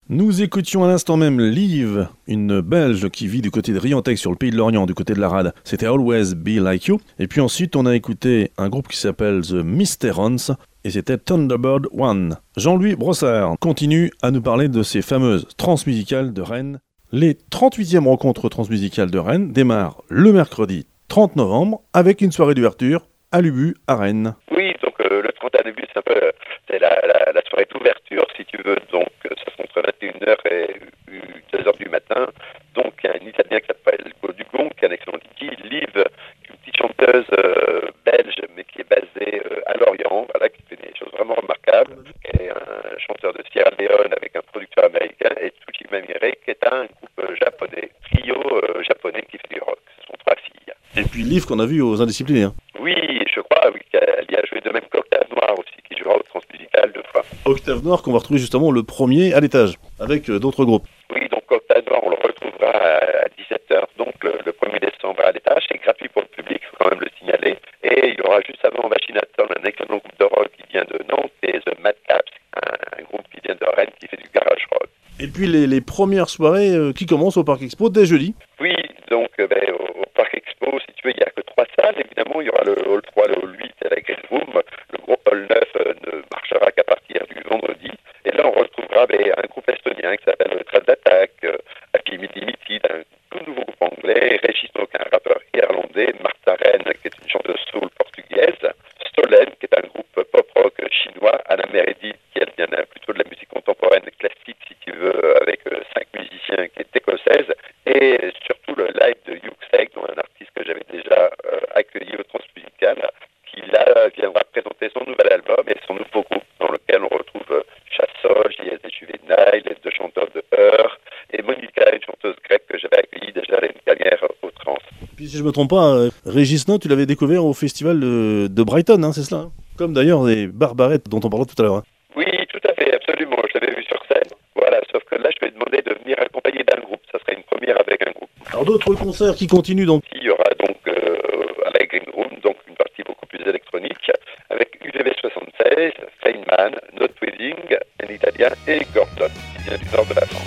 Nous écoutions à l'instant même Liv, une Belge qui vit du côté de Riantec sur le pays de l'Orient, du côté de la Rade. C'était Always Be Like You. Et puis ensuite, on a écouté un groupe qui s'appelle The Mysterons et c'était Thunderbird One. Jean-Louis Brossard continue à nous parler de ces fameuses transmusicales de Rennes. Les 38e rencontres transmusicales de Rennes démarrent le mercredi 30 novembre avec une soirée d'ouverture à l'Ubu à Rennes. Oui, donc le 31 début, c'est la soirée d'ouverture, si tu veux. Donc ça sera entre 21h et 2h du matin. Donc il y a un Italien qui s'appelle Godugong, qui est un excellent DJ. Liv, une petite chanteuse belge, mais qui est basée à Lorient, voilà, qui fait des choses vraiment remarquables. Et un chanteur de Sierra Leone avec un producteur américain. Et Tsuchi Mamire, qui est un groupe japonais, trio japonais qui fait du rock. Ce sont 3 filles. Et puis Liv qu'on a vu aux Indisciplinés. Oui, je crois, oui, qu'elle y a joué de même qu'Octave Noir aussi, qui jouera au Transmusical 2 fois. Octave Noir qu'on va retrouver justement le premier à l'étage, avec d'autres groupes. Oui, donc Octave Noir, on le retrouvera à 17h, donc le 1er décembre à l'étage. C'est gratuit pour le public, il faut quand même le signaler. Et il y aura juste avant Machinaton, un excellent groupe de rock qui vient de Nantes, et The Madcaps, un groupe qui vient de Rennes, qui fait du garage rock. Et puis les premières soirées qui commencent au Parc Expo dès jeudi. Oui, donc au Parc Expo, si tu veux, il n'y a que 3 salles. Évidemment, il y aura le hall 3, le hall 8 et la Green Room. Le gros hall 9 ne marchera qu'à partir du vendredi. Et là, on retrouvera un groupe estonien qui s'appelle Trad Attack, Happy Limited, un tout nouveau groupe anglais, Régis Nock, un rappeur irlandais, Martha Renn, qui est une chanteuse soul portugaise, Stolen, qui est un groupe pop-rock chinois, Anna Meredith, qui elle vient plutôt de la musique contemporaine classique, si tu veux, avec 5 musiciens, qui est écossaise, et surtout le live de Yuxek, dont un artiste que j'avais déjà accueilli au Transmusical, qui là viendra présenter son nouvel album et son nouveau groupe, dans lequel on retrouve Chassol, J.S. Juvenile, les 2 chanteurs de Heur, et Monica, une chanteuse grecque que j'avais accueillie déjà l'année dernière au Trans. Puis si je me trompe pas, Régis Nock, tu l'avais découvert au festival de Brighton, hein, c'est cela hein. Comme d'ailleurs les Barbarettes dont on parlait tout à l'heure. Hein. Oui, tout à fait, absolument, je l'avais vu sur scène. Voilà, sauf que là, je vais demander de venir accompagné d'un groupe. Ça serait une première avec un group. Alors d'autres concerts qui continuent donc. Il y aura donc à la Green Room, donc une partie beaucoup plus électronique, avec UVB76, Feynman, Not Wedding, un Italien, et Gordon, qui vient du nord de la France.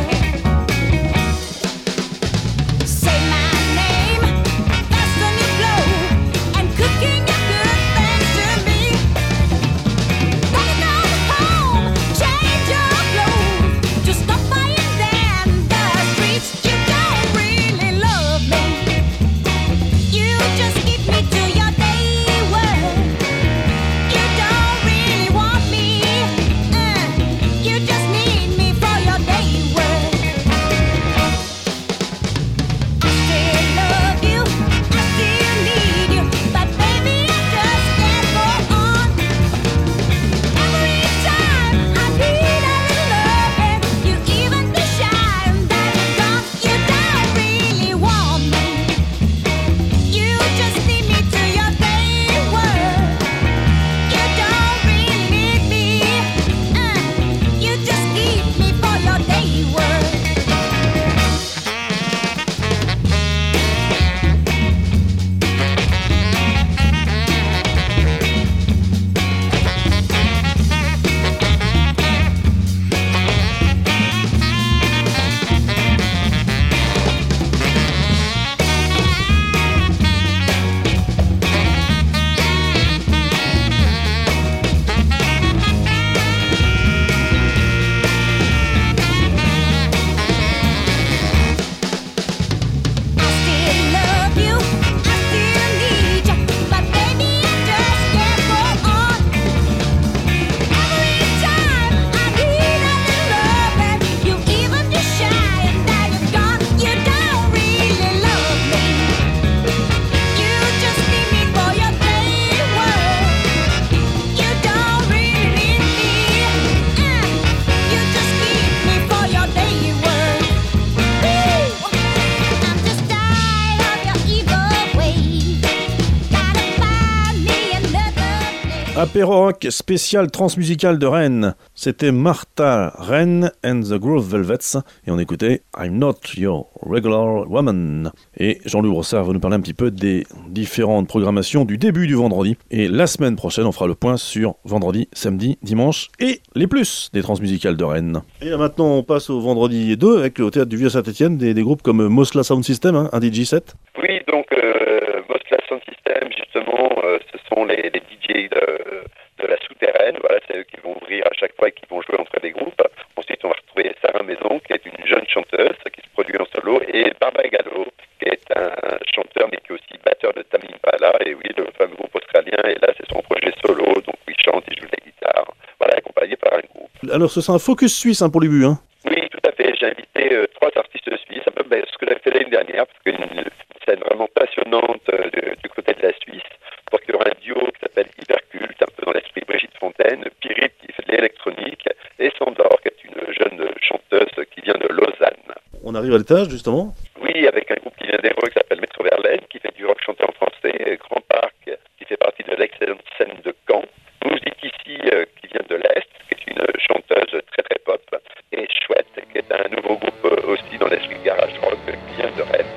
Say my name, that's the new blood. Apéro rock spécial transmusical de Rennes. C'était Martha Rennes and the Groove Velvets et on écoutait I'm Not Your Regular Woman. Et Jean-Louis Brossard va nous parler un petit peu des différentes programmations du début du vendredi. Et la semaine prochaine, on fera le point sur vendredi, samedi, dimanche et les plus des transmusicales de Rennes. Et là maintenant, on passe au vendredi 2 avec au Théâtre du Vieux-Saint-Etienne des groupes comme Mosla Sound System, un DJ set. Oui, donc Mosla Sound System, justement, ce sont les DJ de la souterraine. Voilà, c'est eux qui vont ouvrir à chaque fois et qui vont jouer entre les groupes. Ensuite, on va retrouver Sarah Maison, qui est une jeune chanteuse qui se produit en solo, et Barbara Gallo, qui est un chanteur, mais qui est aussi batteur de Tame Impala. Et oui, le fameux groupe australien, et là, c'est son projet solo, donc il chante, il joue de la guitare. Voilà, accompagné par un groupe. Alors, ce sera un focus suisse pour le début, hein. Oui, tout à fait. J'ai invité 3 artistes suisses, un peu ce que j'avais fait l'année dernière, parce qu'une scène vraiment passionnante du côté de la Suisse. Donc il y aura un duo qui s'appelle Hyperculte, un peu dans l'esprit Brigitte Fontaine, Pirit qui fait de l'électronique, et Sandor qui est une jeune chanteuse qui vient de Lausanne. On arrive à l'étage, justement. Oui, avec un groupe qui vient d'Hérault qui s'appelle Métro Verlaine, qui fait du rock chanté en français, Grand Parc, qui fait partie de l'excellente scène de Caen, Musique ici, qui vient de l'Est, qui est une chanteuse très très pop, et Chouette, qui est un nouveau groupe aussi dans l'esprit garage rock, qui vient de Rennes.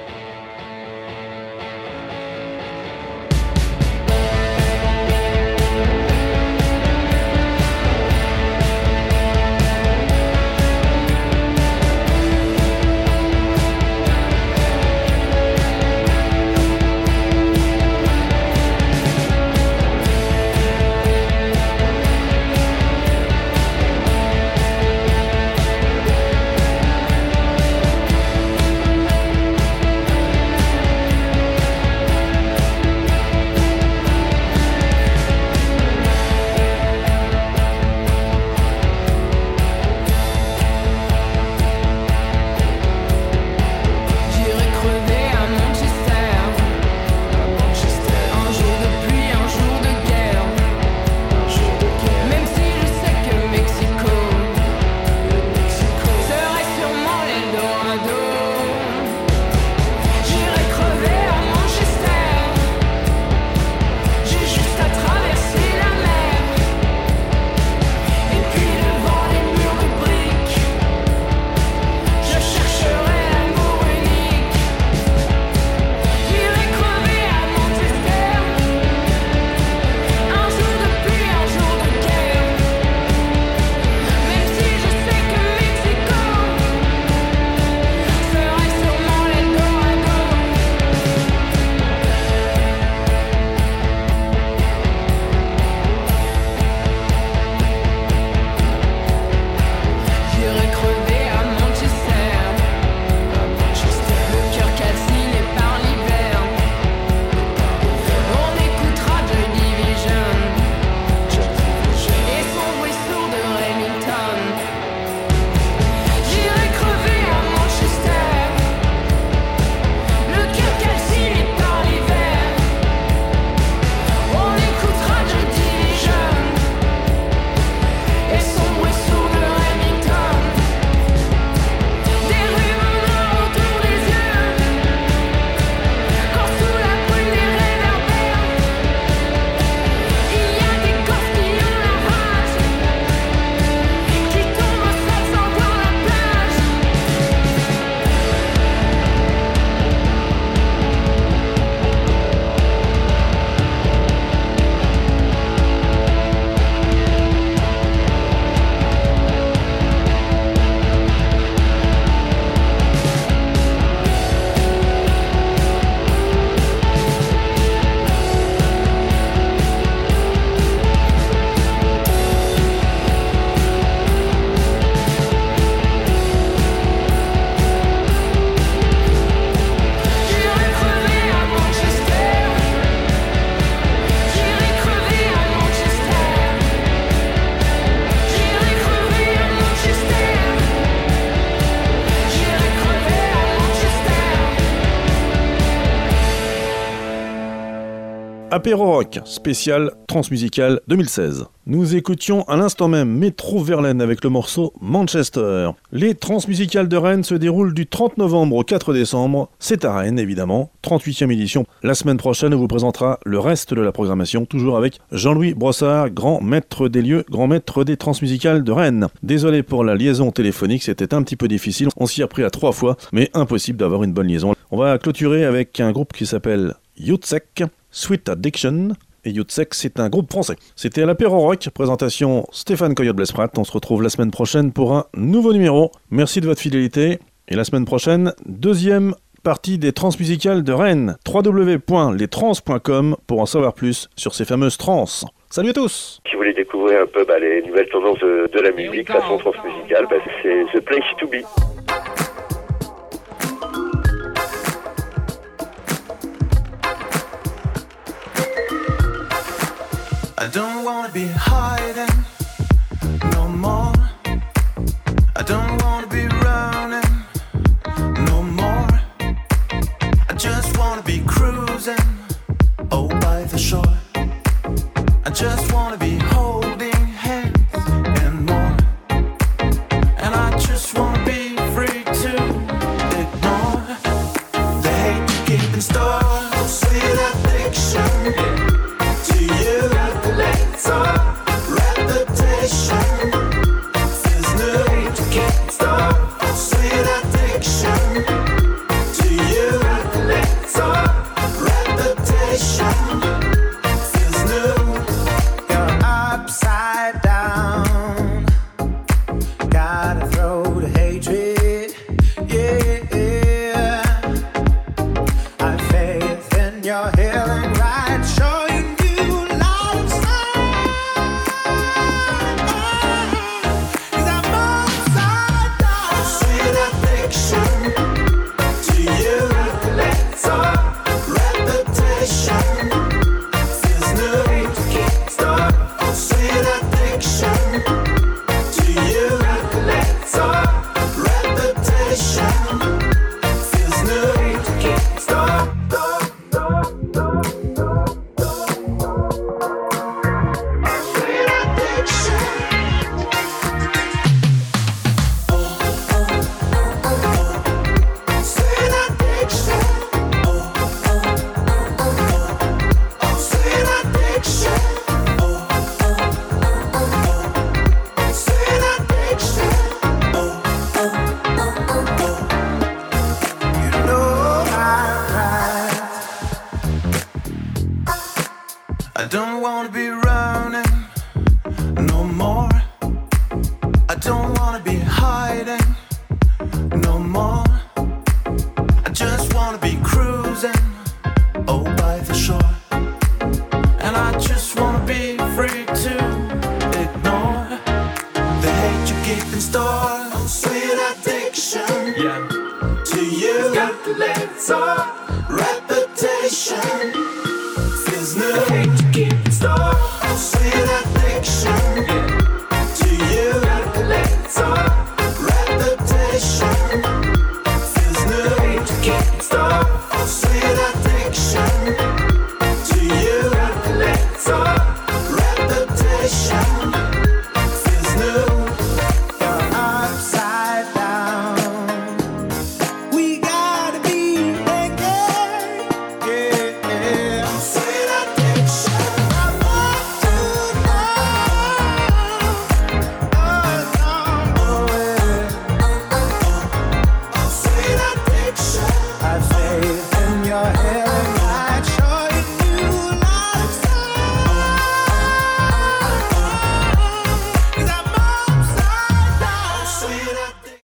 Apéro Rock, spécial transmusical 2016. Nous écoutions à l'instant même Métro Verlaine avec le morceau Manchester. Les transmusicales de Rennes se déroulent du 30 novembre au 4 décembre. C'est à Rennes, évidemment. 38e édition. La semaine prochaine, on vous présentera le reste de la programmation, toujours avec Jean-Louis Brossard, grand maître des lieux, grand maître des transmusicales de Rennes. Désolé pour la liaison téléphonique, c'était un petit peu difficile. On s'y a pris à 3 fois, mais impossible d'avoir une bonne liaison. On va clôturer avec un groupe qui s'appelle Youtsec, Sweet Addiction. Et Youtsec, c'est un groupe français. C'était à l'apéro rock, présentation Stéphane Coyote-Blesprat. On se retrouve la semaine prochaine pour un nouveau numéro. Merci de votre fidélité. Et la semaine prochaine, deuxième partie des transmusicales de Rennes. www.lestrans.com pour en savoir plus sur ces fameuses trans. Salut à tous! Si vous voulez découvrir un peu les nouvelles tendances de la musique, façon transmusicale, c'est The Place to Be. I don't wanna be hiding no more. I don't wanna be running no more. I just wanna be cruising, oh, by the shore. I just wanna be holding hands and more. And I just wanna be free to ignore the hate you keep in store. Sweet addiction to you. Reputation feels new to can't stop. Sweet addiction to you. Reputation feels new. You're upside down. Gotta throw the hatred. Yeah. I've faith in your healing right. Showing you life's I don't wanna be running no more. I don't wanna be hiding no more. I just wanna be cruising, oh, by the shore. And I just wanna be free to ignore the hate you keep in store. Sweet addiction, yeah, to you. Got to let it all.